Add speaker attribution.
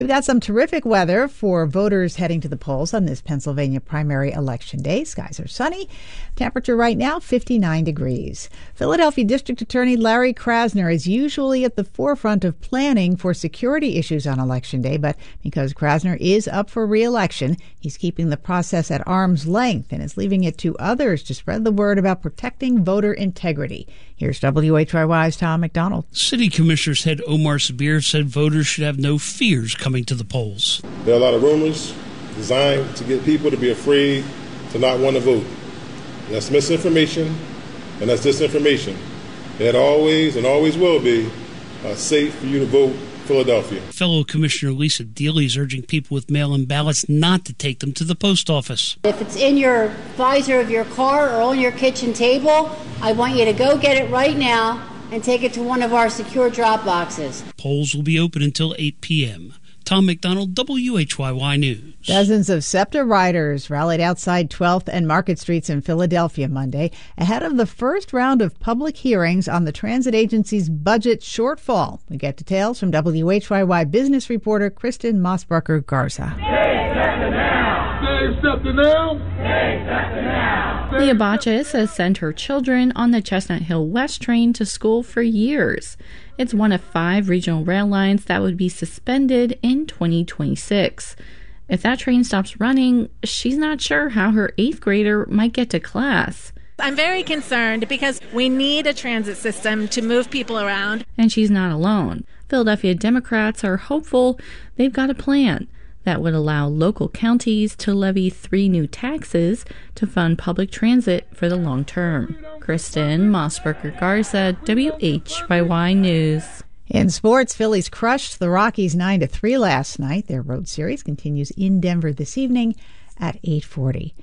Speaker 1: We've got some terrific weather for voters heading to the polls on this Pennsylvania primary election day. Skies are sunny. Temperature right now, 59 degrees. Philadelphia District Attorney Larry Krasner is usually at the forefront of planning for security issues on Election Day, but because Krasner is up for re-election, he's keeping the process at arm's length and is leaving it to others to spread the word about protecting voter integrity. Here's WHYY's Tom McDonald.
Speaker 2: City Commissioner's head Omar Sabir said voters should have no fears coming to the polls.
Speaker 3: There are a lot of rumors designed to get people to be afraid to not want to vote. That's misinformation and that's disinformation. It always and always will be safe for you to vote Philadelphia.
Speaker 2: Fellow Commissioner Lisa Deely is urging people with mail-in ballots not to take them to the post office.
Speaker 4: If it's in your visor of your car or on your kitchen table, I want you to go get it right now and take it to one of our secure drop boxes.
Speaker 2: Polls will be open until 8 p.m. Tom McDonald, WHYY News.
Speaker 1: Dozens of SEPTA riders rallied outside 12th and Market Streets in Philadelphia Monday ahead of the first round of public hearings on the transit agency's budget shortfall. We get details from WHYY business reporter Kristen Mossbarker Garza.
Speaker 5: Leah Botchis has sent her children on the Chestnut Hill West train to school for years. It's one of 5 regional rail lines that would be suspended in 2026. If that train stops running, she's not sure how her 8th grader might get to class.
Speaker 6: I'm very concerned because we need a transit system to move people around.
Speaker 5: And she's not alone. Philadelphia Democrats are hopeful they've got a plan that would allow local counties to levy 3 new taxes to fund public transit for the long term. Kristen Mossbarker Garza, WHYY News.
Speaker 1: In sports, Phillies crushed the Rockies 9-3 last night. Their road series continues in Denver this evening at 8:40.